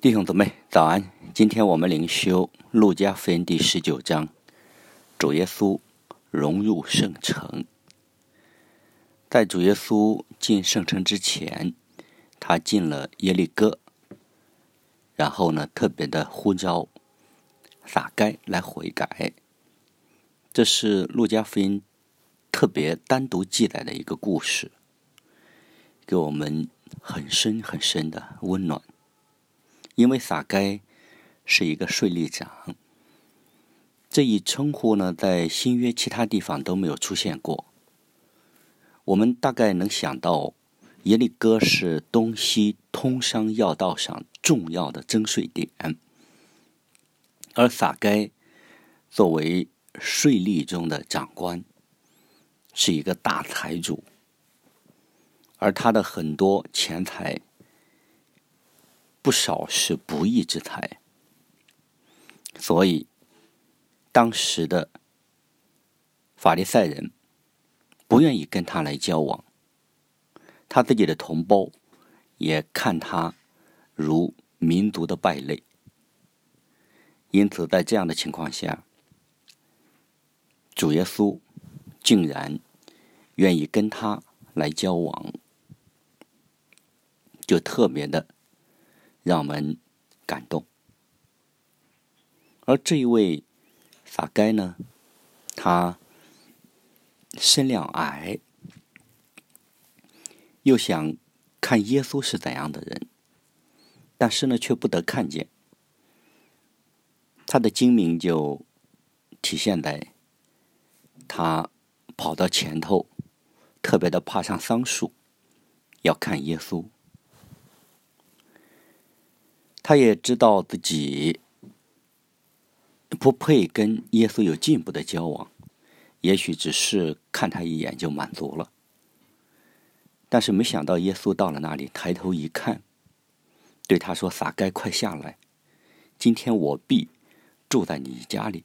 弟兄姊妹早安，今天我们灵修路加福音第19章，主耶稣融入圣城。在主耶稣进圣城之前，他进了耶利哥，然后呢特别的呼召撒该来悔改。这是路加福音特别单独记载的一个故事，给我们很深很深的温暖。因为撒该是一个税吏长，这一称呼呢，在新约其他地方都没有出现过。我们大概能想到，耶利哥是东西通商要道上重要的征税点，而撒该作为税吏中的长官，是一个大财主，而他的很多钱财不少是不义之财，所以当时的法利赛人不愿意跟他来交往，他自己的同胞也看他如民族的败类，因此在这样的情况下，主耶稣竟然愿意跟他来交往，就特别的让我们感动。而这一位撒该呢，他身量矮，又想看耶稣是怎样的人，但是呢却不得看见。他的精明就体现在他跑到前头，特别的爬上桑树，要看耶稣。他也知道自己不配跟耶稣有进一步的交往，也许只是看他一眼就满足了。但是没想到耶稣到了那里，抬头一看，对他说：撒该，快下来，今天我必住在你家里。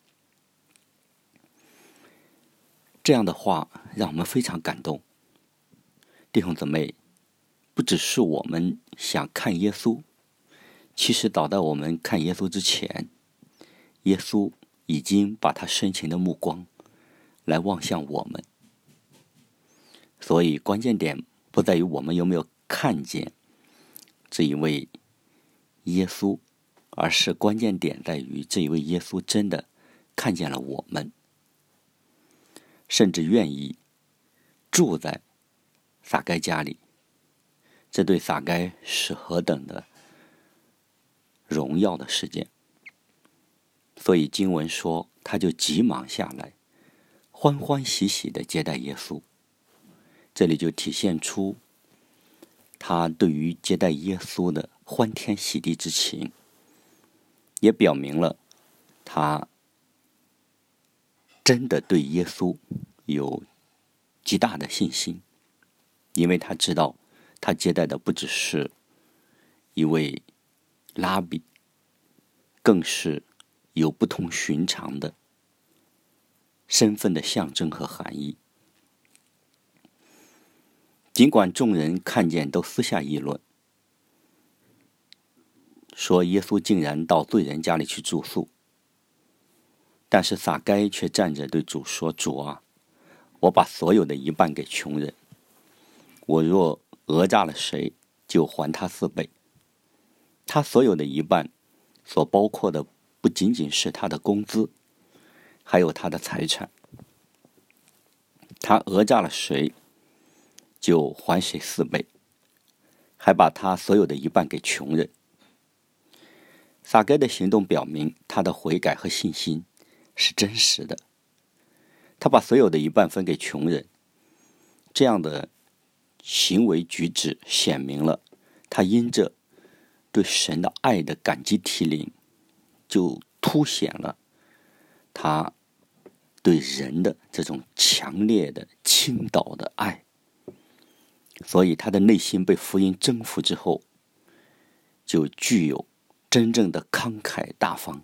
这样的话让我们非常感动。弟兄姊妹，不只是我们想看耶稣，其实早在我们看耶稣之前，耶稣已经把他深情的目光来望向我们。所以关键点不在于我们有没有看见这一位耶稣，而是关键点在于这一位耶稣真的看见了我们，甚至愿意住在撒该家里。这对撒该是何等的荣耀的事件。所以经文说，他就急忙下来，欢欢喜喜地接待耶稣。这里就体现出他对于接待耶稣的欢天喜地之情，也表明了他真的对耶稣有极大的信心，因为他知道他接待的不只是一位拉比，更是有不同寻常的身份的象征和含义。尽管众人看见都私下议论，说耶稣竟然到罪人家里去住宿，但是撒该却站着对主说：主啊，我把所有的一半给穷人，我若讹诈了谁，就还他4倍。他所有的一半所包括的不仅仅是他的工资，还有他的财产。他讹诈了谁，就还谁4倍，还把他所有的一半给穷人。撒该的行动表明他的悔改和信心是真实的。他把所有的一半分给穷人，这样的行为举止显明了他因着对神的爱的感激涕零，就凸显了他对人的这种强烈的倾倒的爱。所以他的内心被福音征服之后，就具有真正的慷慨大方。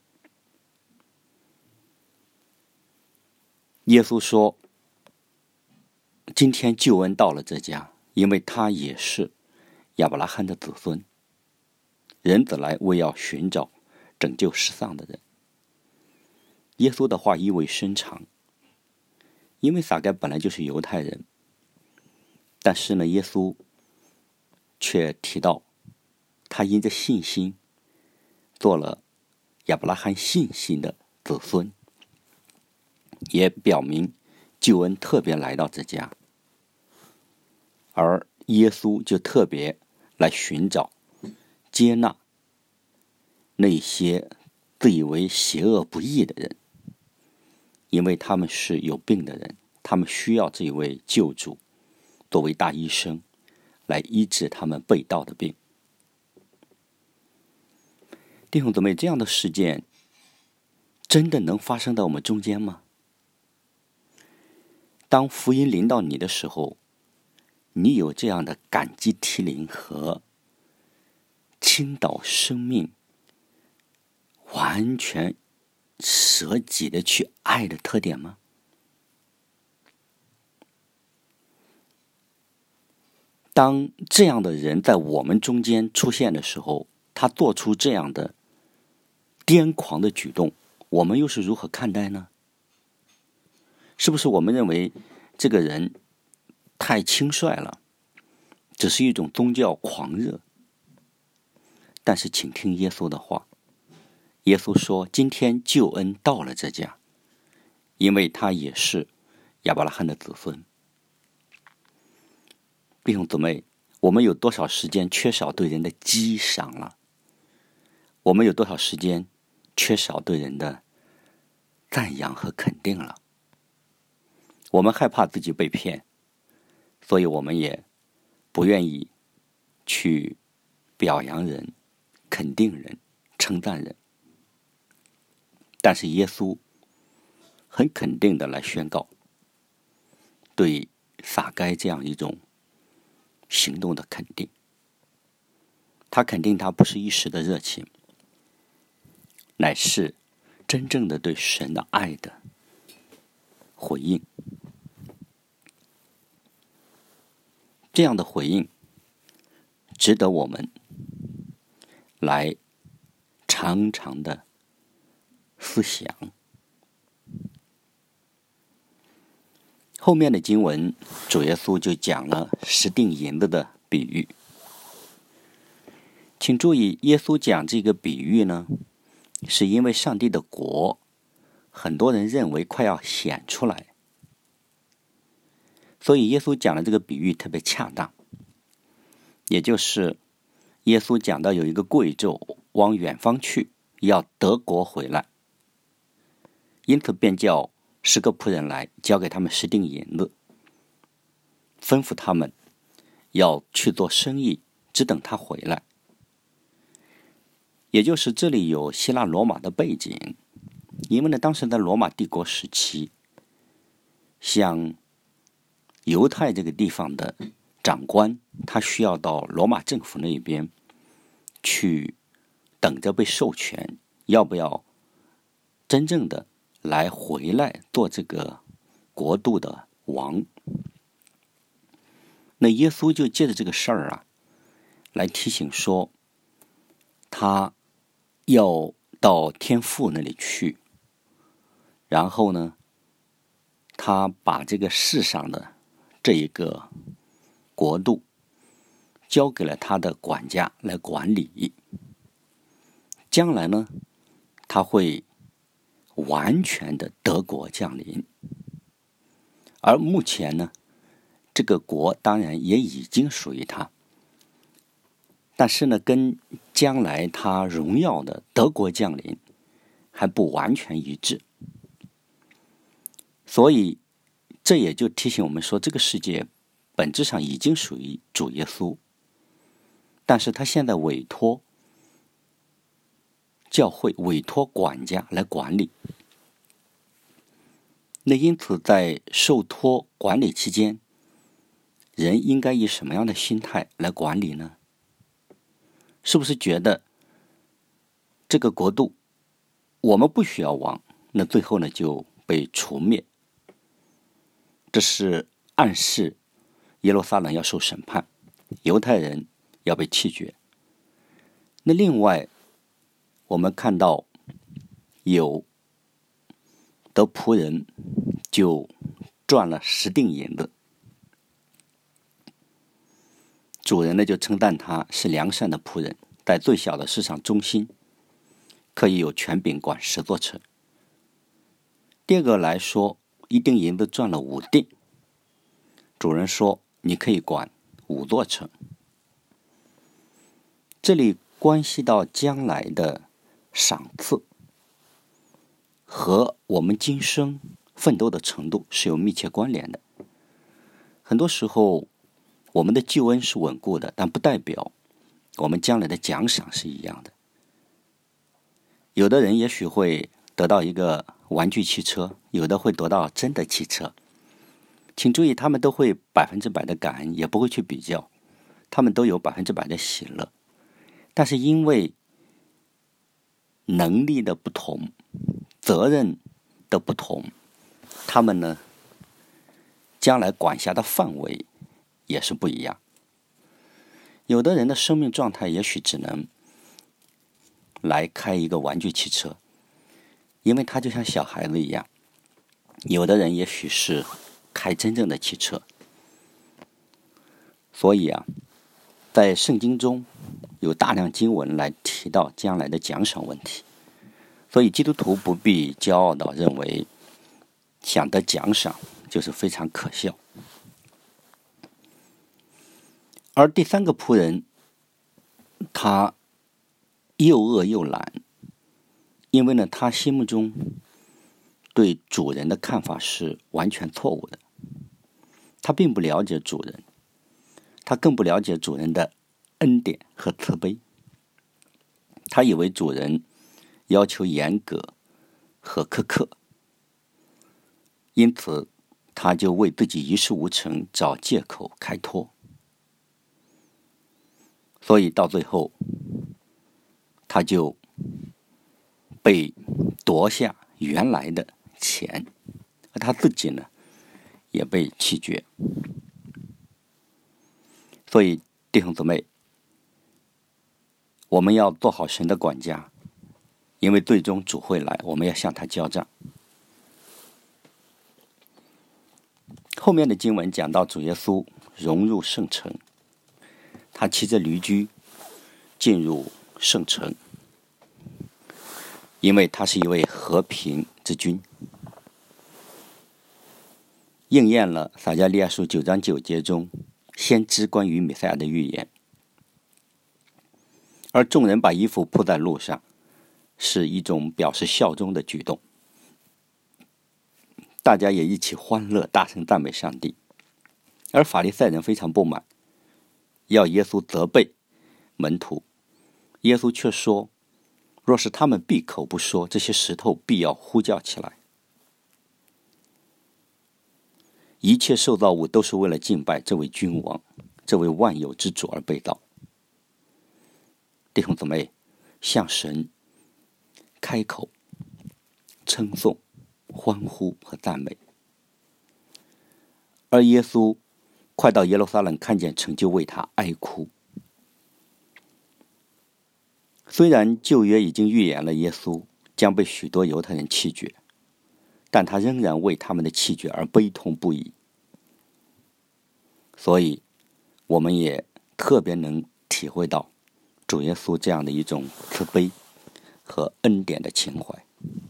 耶稣说，今天救恩到了这家，因为他也是亚伯拉罕的子孙。 人子来为要寻找拯救失丧的人。耶稣的话意味深长，因为撒该本来就是犹太人，但是呢，耶稣却提到他因着信心做了亚伯拉罕信心的子孙，也表明救恩特别来到这家，而耶稣就特别来寻找接纳那些自以为邪恶不义的人，因为他们是有病的人，他们需要这一位救主作为大医生来医治他们被盗的病。弟兄姊妹，这样的事件真的能发生在我们中间吗？当福音临到你的时候，你有这样的感激涕零和倾倒生命，完全舍己的去爱的特点吗？当这样的人在我们中间出现的时候，他做出这样的癫狂的举动，我们又是如何看待呢？是不是我们认为这个人太轻率了，只是一种宗教狂热？但是请听耶稣的话，耶稣说今天救恩到了这家，因为他也是亚伯拉罕的子孙。弟兄姊妹，我们有多少时间缺少对人的激赏了？我们有多少时间缺少对人的赞扬和肯定了？我们害怕自己被骗，所以我们也不愿意去表扬人、肯定人、称赞人。但是耶稣很肯定的来宣告对撒该这样一种行动的肯定。他肯定他不是一时的热情，乃是真正的对神的爱的回应。这样的回应值得我们来常常的思想。后面的经文，主耶稣就讲了10锭银子的比喻。请注意，耶稣讲这个比喻呢，是因为上帝的国，很多人认为快要显出来，所以耶稣讲的这个比喻特别恰当。也就是耶稣讲到有一个贵胄往远方去，要得国回来，因此便叫10个仆人来，交给他们10锭银子，吩咐他们要去做生意，只等他回来。也就是这里有希腊罗马的背景，因为呢，当时在罗马帝国时期，像犹太这个地方的长官，他需要到罗马政府那边去等着被授权，要不要真正的来回来做这个国度的王。那耶稣就借着这个事儿啊，来提醒说，他要到天父那里去，然后呢，他把这个世上的这一个国度交给了他的管家来管理。将来呢，他会完全的得国降临。而目前呢，这个国当然也已经属于他，但是呢，跟将来他荣耀的得国降临还不完全一致。所以这也就提醒我们说，这个世界本质上已经属于主耶稣，但是他现在委托教会、委托管家来管理。那因此在受托管理期间，人应该以什么样的心态来管理呢？是不是觉得这个国度我们不需要王，那最后呢就被除灭？这是暗示耶路撒冷要受审判，犹太人要被弃绝。 那另外，我们看到有的仆人就赚了10锭银子，主人呢就称赞他是良善的仆人，在最小的事上忠心，可以有权柄管10座城。第二个来说，1锭银子赚了5锭，主人说你可以管5座城。这里关系到将来的赏赐和我们今生奋斗的程度是有密切关联的。很多时候我们的救恩是稳固的，但不代表我们将来的奖赏是一样的。有的人也许会得到一个玩具汽车，有的会得到真的汽车。请注意，他们都会100%的感恩，也不会去比较，他们都有100%的喜乐。但是因为能力的不同，责任的不同，他们呢，将来管辖的范围也是不一样。有的人的生命状态也许只能来开一个玩具汽车，因为他就像小孩子一样。有的人也许是开真正的汽车。所以在圣经中有大量经文来提到将来的奖赏问题，所以基督徒不必骄傲地认为想得奖赏就是非常可笑。而第3个仆人，他又恶又懒，因为呢，他心目中对主人的看法是完全错误的。他并不了解主人，他更不了解主人的恩典和慈悲。他以为主人要求严格和苛刻，因此他就为自己一事无成找借口开脱。所以到最后，他就被夺下原来的钱，而他自己呢，也被弃绝。所以弟兄姊妹，我们要做好神的管家，因为最终主会来，我们要向他交账。后面的经文讲到主耶稣融入圣城，他骑着驴驹进入圣城，因为他是一位和平之君，应验了撒迦利亚书9章9节中先知关于弥赛亚的预言。而众人把衣服铺在路上，是一种表示效忠的举动，大家也一起欢乐，大声赞美上帝。而法利赛人非常不满，要耶稣责备门徒，耶稣却说，若是他们闭口不说，这些石头必要呼叫起来。一切受造物都是为了敬拜这位君王，这位万有之主而被造。弟兄姊妹，向神开口称颂、欢呼和赞美。而耶稣快到耶路撒冷，看见城就为他哀哭。虽然旧约已经预言了耶稣将被许多犹太人弃绝，但他仍然为他们的弃绝而悲痛不已。所以我们也特别能体会到主耶稣这样的一种慈悲和恩典的情怀。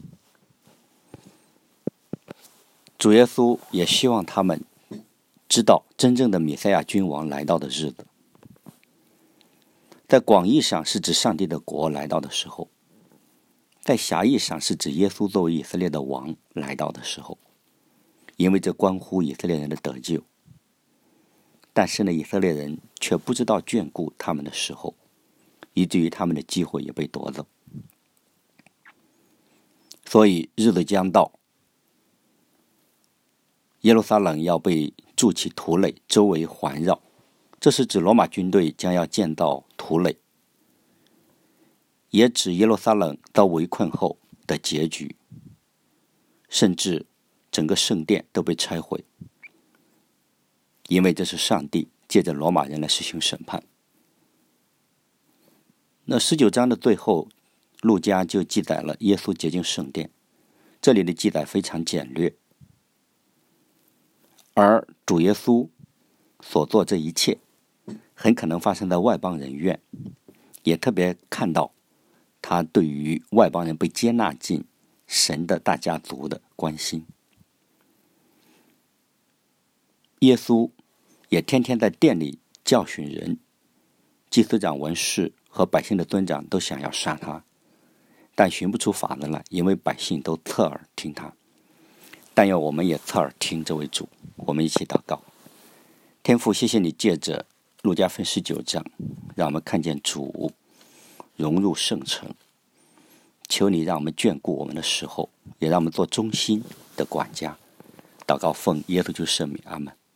主耶稣也希望他们知道真正的弥赛亚君王来到的日子。在广义上是指上帝的国来到的时候，在狭义上是指耶稣作为以色列的王来到的时候，因为这关乎以色列人的得救。但是呢，以色列人却不知道眷顾他们的时候，以至于他们的机会也被夺走。所以日子将到，耶路撒冷要被筑起土垒，周围环绕，这是指罗马军队将要建造土垒，也指耶路撒冷遭围困后的结局，甚至整个圣殿都被拆毁，因为这是上帝借着罗马人来实行审判。 那19章的最后，路加就记载了耶稣洁净圣殿，这里的记载非常简略，而主耶稣所做这一切很可能发生在外邦人院，也特别看到他对于外邦人被接纳进神的大家族的关心。耶稣也天天在殿里教训人，祭司长、文士和百姓的尊长都想要杀他，但寻不出法子来，因为百姓都侧耳听他。但愿我们也侧耳听这位主。我们一起祷告。天父，谢谢你借着路加福音19章，让我们看见主融入圣城。求你让我们眷顾我们的时候，也让我们做忠心的管家。祷告奉耶稣基督圣名，阿们。